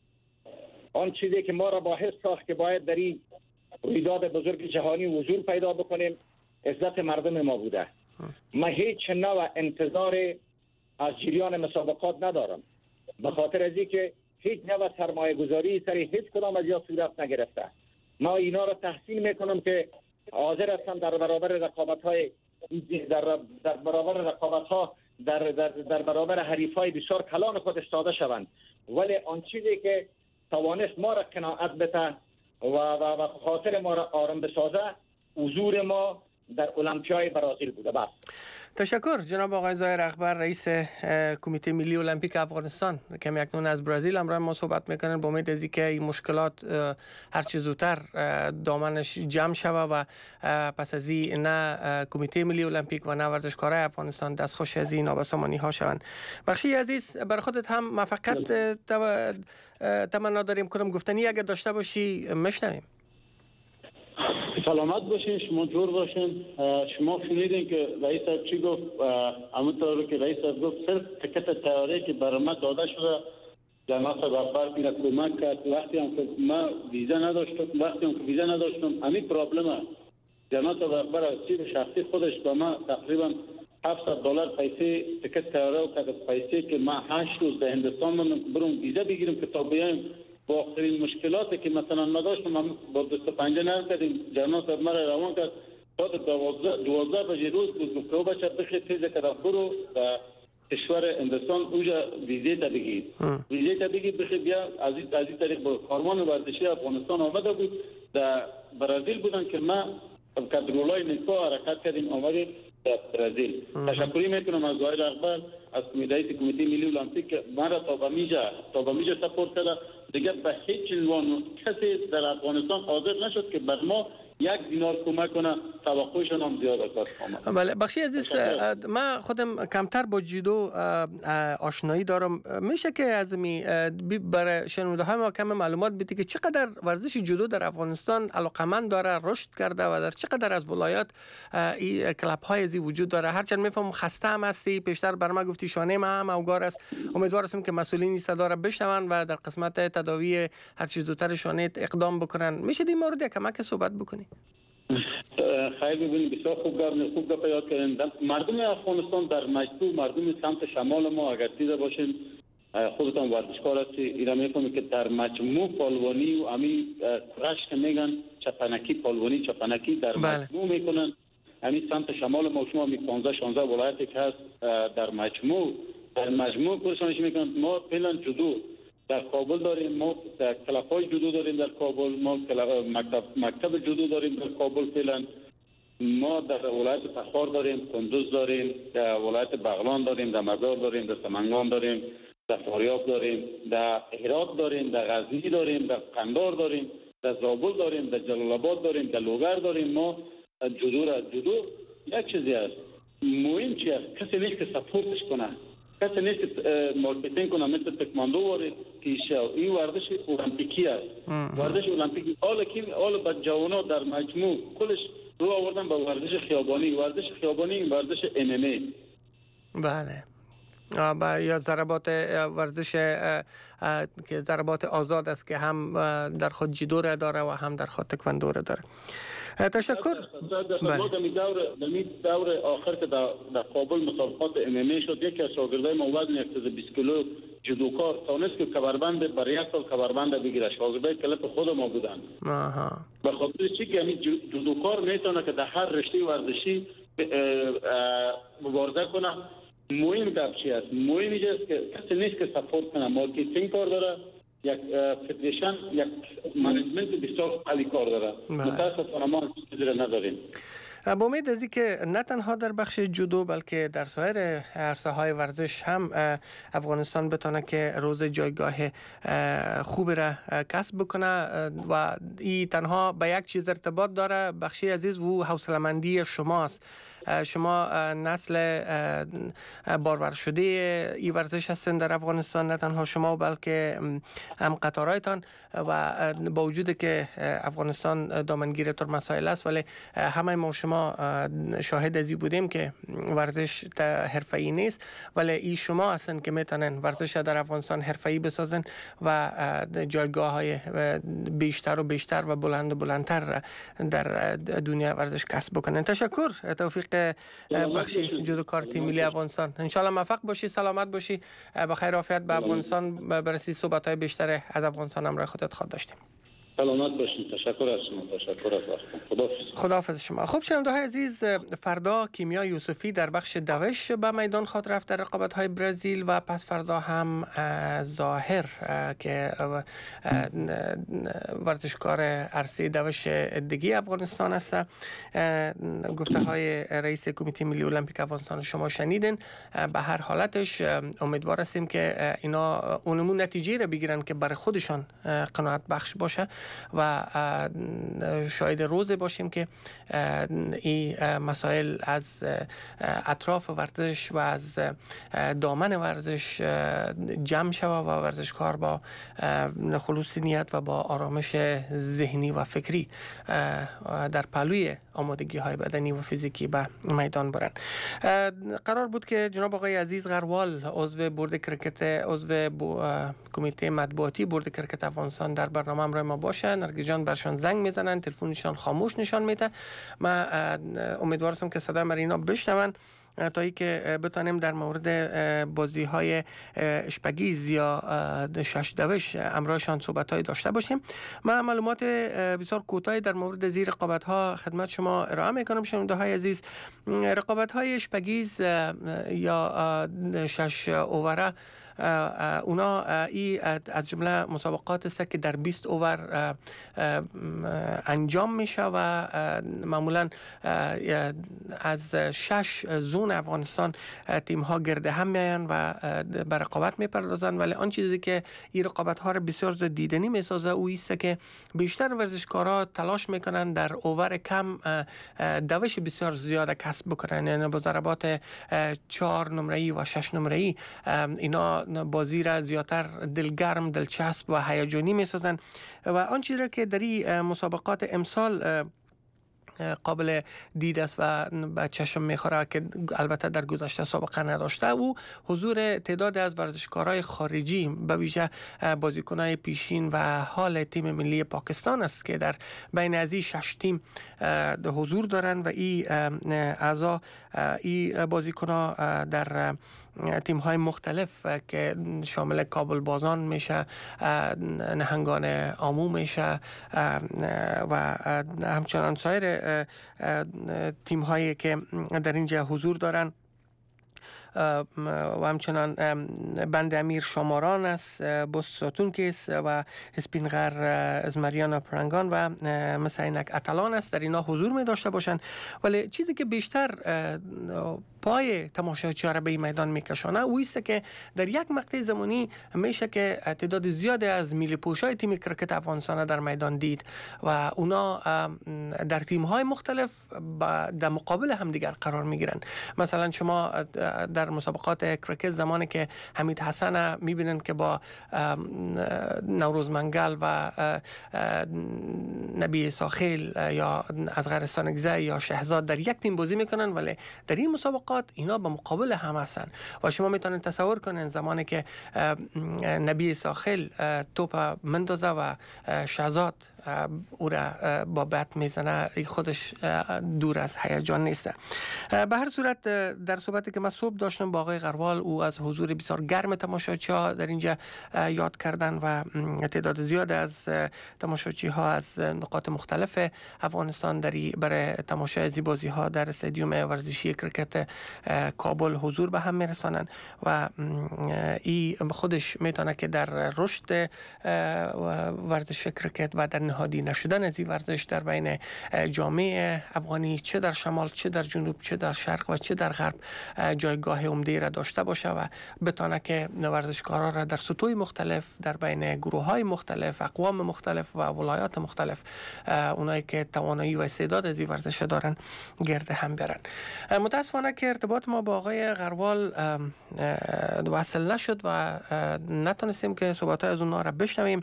آن چیزی که ما را با حس ساخت که باید در این رویداد بزرگ جهانی حضور پیدا بکنیم، عزت مردم ما بوده. من هیچ نوع انتظار از جریان مسابقات ندارم، به خاطر از اینکه هیچ نوع سرمایه گذاری سر هیچ کدام از یا صورت نگرفته. ما اینا را تحسین میکنم که حاضر هستم در برابر رقابت های در, در برابر رقابت ها در, در, در برابر حریف های بسیار کلان خود استاده شوند، ولی آن چیزی که توانست ما را قناعت بده و, و, و خاطر ما را آرام بسازه، حضور ما در المپیای برازیل بوده. بس. تشکر جناب آقای ظاهر اکبر، رئیس کمیته ملی المپیک افغانستان که اکنون از برزیل امروز ما صحبت میکنن. با امید از اینکه این مشکلات هر چه زودتر دامنش جمع شود و پس از این نه کمیته ملی المپیک و نه ورزشکارای افغانستان دستخوش از این نابسامانی ها شوند. بخشی عزیز، برای خودت هم موفقیت تمنا داریم. کدام گفتنی اگر داشته باشی میشنویم. سلامت باشین، شما جور باشین. شما شنیدین که رئیس صاحب چی گفت؟ همونطور که رئیس صاحب گفت صرف تکت تیاری که برای من داده شده جناب صاحب اکبر میره کمک کرد. وقتی هم که من ویزا نداشتم وقتی هم که ویزا نداشتم همین پرابلمه. جناب صاحب اکبر از چیز شخصی خودش به من تقریبا هفتصد دلار پیسه تکت تیاری کرد، پیسه که من هشت روز به هندوستان من برم ویزا بگیرم که تا بیایم. با آخرین مشکلاتی که مثلا ما داشتم با دست پنجه نکردیم، جناب صاحب مرا روان کرد تا دوازده دوازده بجه روز بود که او بچه بخی تیز کرد برو و کشور هندوستان اوجا ویزه تا بگیر ویزه تا بگیر بخی بیا از این طریق با کاروان ورزشی افغانستان آمده بود. در برزیل بودن که ما کدرولای نیکو حرکت کردیم آمدیم در برزیل. تشکری میکنم از ظاهر اکبر از رئیس کمیته ملی المپیک که مرا تا به میجا تا به میجا سپورت کرد. دیگه به هیچ عنوان کسی در افغانستان حاضر نشد که بر ما یک دینار کمک کنه. توقعشون هم زیاد است. بله بخشی عزیز، من خودم کمتر با جودو آشنایی دارم. میشه که از می برای شنونده های ما کم معلومات بدی که چقدر ورزش جودو در افغانستان علاقمند داره، رشد کرده و در چقدر از ولایات این کلاب های ازی وجود داره؟ هرچند میفهم خسته هم هستی، پیشتر بر ما گفتی شانه ما هم اوگار است. امیدوار هستم که مسئولین صدا را بشنون و در قسمت تداوی هر چیز زودتر شانه اقدام بکنن. میشه این مورد یک کمک صحبت بکنی؟ خیلی ببینید بسیار خوب گفت خوب گفت یاد کردن. مردم افغانستان در مجموع مردم سمت شمال ما اگر دیده باشین خودتان ورزشکار هستی اینا میفهمید که در مجموع پالوانی و امی رش که میگن چپنکی پالوانی چپنکی در بله. مجموع میکنن. همین سمت شمال ما شما می پانزده شانزده ولایتی که هست در مجموع در مجموع پرسانش میکنن. ما فعلا جدو در کابل داریم، ما در کلافای جدو داریم در کابل، ما مکتب مکتب جدو داریم در کابل فعلا. ما در ولایت تخار داریم، کندوز داریم، در ولایت بغلان داریم، در مزار داریم، در سمنگان داریم، در فاریاب داریم، در هرات داریم، در غزنی داریم، در قندار داریم، در زابل داریم، در جلال آباد داریم، در لوگر داریم. ما جدو را جدو یک چیزی است مهم چی است کسی نیست که سپورتش کنه، کسی نیست که مارکتینگ کنه مثل تکواندو وارد پیشه. این ورزش المپیکی است، ورزش المپیکی. حالا کی حالا با جوانا در مجموع کلش رو آوردن با ورزش خیابانی. ورزش خیابانی ورزش ام ام ای. بله. با یا ضربات ورزش که ضربات آزاد است که هم در خود جدو را داره و هم در خود تکواندو را داره. تشکر. ما در دور در دور آخر که در کابل مسابقات ام ام ای شد، یکی از شاگردای ما وزن صد و بیست کیلو جودوکار تونست که کمربند برای یک سال کمربند بگیره. شاگردای کلپ خود ما بودن. آها. به خاطر چی که همین جودوکار میتونه که در هر رشته ورزشی مبارزه کنه. مهم گپ چی است؟ مهم اینجاست که کسی نیست که سپورت کنه. مارکتینگ کار داره، یک فدریشن، یک منیجمنت بسیار عالی کار داره. متاسفانه ما چیزی را نداریم. با امید از اینکه نه تنها در بخش جودو بلکه در سایر عرصه‌های ورزش هم افغانستان بتونه که روز جایگاه خوب را کسب بکنه و این تنها به یک چیز ارتباط داره بخشی عزیز و حوصله‌مندی شماست. شما نسل بارور شده این ورزش هستند در افغانستان، نه تنها شما بلکه هم قطارایتان و با وجود که افغانستان دامنگیر تر مسائل است ولی همه ما شما شاهد ازی بودیم که ورزش حرفه‌ای نیست ولی این شما هستند که میتونن ورزش در افغانستان حرفه‌ای بسازن و جایگاه های بیشتر و بیشتر و بلند و بلندتر در دنیا ورزش کسب بکنن. تشکر. توفیق بخشی جودوکار تیم ملی افغانستان. ان شاء الله موفق باشی، سلامت باشی، با خیر و عافیت به افغانستان برسی. صحبت‌های بیشتر از افغانستان همراه خودت خواهد داشتیم. سلامت باشین. تشکر از شما. تشکر از وقتتون. خداحافظ. خداحافظ شما. خب شنونده‌های عزیز، فردا کیمیا یوسفی در بخش دوش به میدان خواهد رفت در رقابت‌های برزیل و پس فردا هم ظاهر که ورزشکار عرصه دوش دیگه افغانستان است. گفته‌های رئیس کمیته ملی المپیک افغانستان شما شنیدین. به هر حالتش امیدوار هستیم که اینا اونمون نتیجه را بگیرن که برای خودشان قناعت بخش باشه و شاید روز باشیم که این مسائل از اطراف ورزش و از دامن ورزش جمع شود و ورزشکار با خلوص نیت و با آرامش ذهنی و فکری در پهلوی آمادگی های بدنی و فیزیکی به میدان برن. قرار بود که جناب آقای عزیز غروال عضو بورد کرکت عضو کمیته مطبوعاتی بورد کرکت افغانستان در برنامه همراه ما باشه. نرگس جان برشان زنگ میزنن، تلفنشان خاموش نشان میده. من امیدوارم که صدای مرینا بشنون تا ای که بتانیم در مورد بازی های اشپگیز یا شش دوش امرایشان صحبت های داشته باشیم. من معلومات بسیار کوتاهی در مورد زیر رقابت ها خدمت شما ارائه میکنم. شنونده های عزیز، رقابت های اشپگیز یا شش اووره اونا ای از جمله مسابقات است که در بیست اوور انجام میشه و معمولا از شش زون افغانستان تیم ها گرد هم میاین و به رقابت میپردازن. ولی آن چیزی که این رقابت ها رو بسیار زیاد دیدنی میسازه او است که بیشتر ورزشکارا تلاش میکنن در اوور کم دوش بسیار زیاد کسب بکنن، یعنی با ضربات چهار نمره‌ای و شش نمره‌ای اینا بازی را زیادتر دلگرم، دلچسب و هیجانی میسازن و آن چیزی که در این مسابقات امسال قابل دید است و به چشم میخوره که البته در گذشته سابقه نداشته. او حضور تعداد از ورزشکارای خارجی به ویژه بازیکنای پیشین و حال تیم ملی پاکستان است که در بین از این شش تیم حضور دارند و این اعضا این بازیکن‌ها در تیم های مختلف که شامل کابل بازان میشه، نهنگان آمو میشه و همچنان سایر تیم هایی که در اینجا حضور دارن و همچنان بند امیر شماران است، بوس ساتونکیس و اسپینغر از مریانا پرنگان و مسینک اتلان است در اینا حضور می داشته باشند. ولی چیزی که بیشتر پای تماشاچی‌ها را به این میدان میکشانه او است که در یک مقطع زمانی میشه که تعداد زیادی از میلی پوشای تیم کرکت افغانستان در میدان دید و اونا در تیم‌های مختلف در مقابل همدیگر قرار میگیرن. مثلا شما در مسابقات کرکت زمانی که حمید حسن میبینن که با نوروز منگل و نبی ساخیل یا اصغر سانگزه یا شهزاد در یک تیم بازی میکنن، ولی در این مسابقات اینا به مقابل هم هستن و شما میتونید تصور کنین زمانی که نبی ساخیل توپ مندازه و شهزاد او را با بت میزنه، خودش دور از هیجان نیست. به هر صورت در صحبتی که من صبح داشتم با آقای غروال، او از حضور بسیار گرم تماشاچی‌ها در اینجا یاد کردن و تعداد زیاد از تماشاچی‌ها از نقاط مختلف افغانستان در برای تماشای از بازی ها در استادیوم ورزشی کرکت کابل حضور به هم میرسانند و این خودش میتونه که در رشد ورزش کرکت و در نهادی نشدن از این ورزش در بین جامعه افغانی چه در شمال چه در جنوب چه در شرق و چه در غرب جایگاه عمده را داشته باشه و بتونه که ورزشکاران را در سطوح مختلف در بین گروه‌های مختلف، اقوام مختلف و ولایات مختلف اونایی که توانایی و استعداد از این ورزش دارن گرد هم برن. متاسفانه که ارتباط ما با آقای غروال وصل نشد و نتونستیم که صحبت‌های از اونها را بشنویم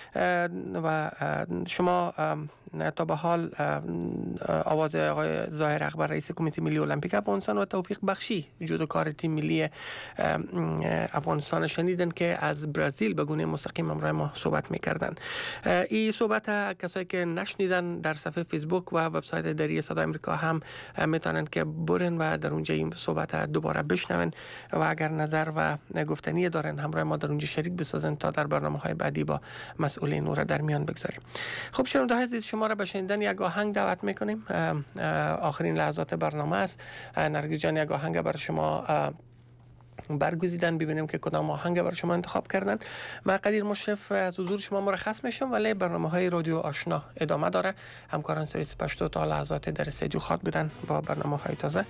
و شما تا به حال آواز آقای ظاهر اکبر رئیس کمیته ملی المپیک افغانستان و توفیق بخشی جودوکار تیم ملی افغانستان شنیدن که از برزیل به گونه مستقیم همراه ما صحبت میکردن. این صحبت کسایی که نشنیدن در صفحه فیسبوک و وبسایت دری صدای آمریکا هم میتونن که برن و در اونجا این صحبت دوباره بشنون و اگر نظر و گفتنی دارن همراه ما در اونجا شریک بسازن تا در برنامه‌های بعدی با مسئولین او را در میان بگذاریم. خب شنونده‌های عزیز، شما را به شنیدن یک آهنگ دعوت میکنیم. آخرین لحظات برنامه است. نرگس جان یک آهنگ برای شما برگزیدن، ببینیم که کدام آهنگ برای شما انتخاب کردن. من قدیر مشرف از حضور شما مرخص میشم، ولی برنامه‌های رادیو آشنا ادامه داره. همکاران سرویس پشتو تا لحظات در استودیو خاک بودن با برنامه‌های تازه،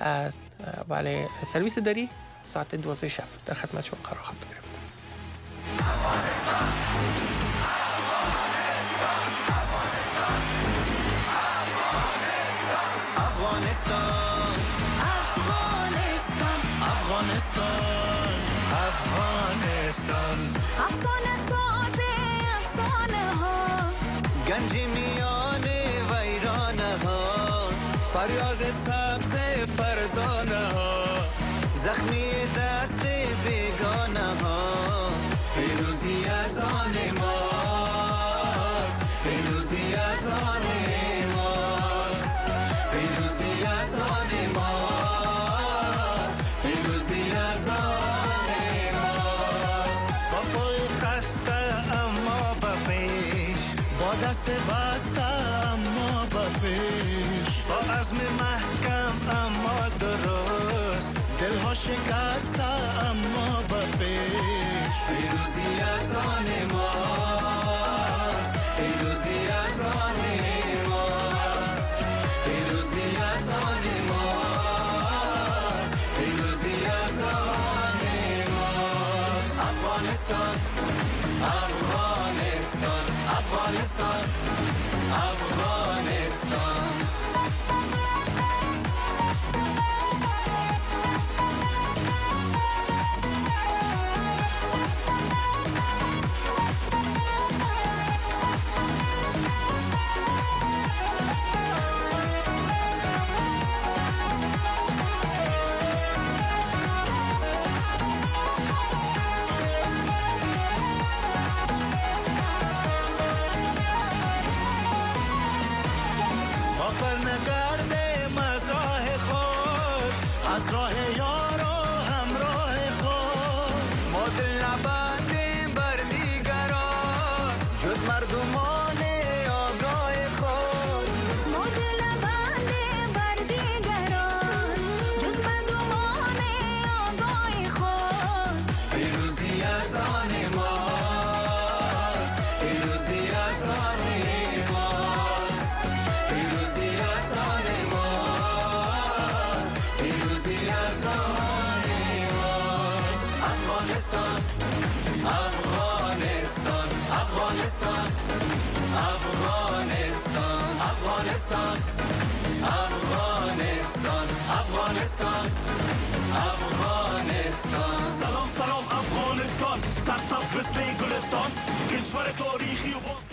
ولی سرویس دری ساعت دوازده شب در خدمت شما قرار خواهد گرفت. Afghanistan, Afghanistan, Afghanistan, Afghanistan. Afsane saaze afsane ha, ganji miyane vairane ha, faryad sabze farzane ha, zakhmi daste begane ha, firuzi azane mast, firuzi azane. دست بسته اما با پیش، با عزم محکم اما درست، دلها شکسته اما با پیش. پیروزی از آن ماست، پیروزی از آن ماست، پیروزی از آن ماست، پیروزی از آن ماست. افغانستان، افغانستان، Afghanistan, Afghanistan. مردمان آگاه خود ما دل بنده بر دیگران جز مردمان آگاه خود. پیروزی از آن ماست، پیروزی از آن ماست، پیروزی از آن ماست، پیروزی از آن ماست. افغانستان افغانستان افغانستان افغانستان افغانستان افغانستان افغانستان افغانستان. سلام سلام افغانستان، سرسبز مثل گلستان، کشور تاریخی و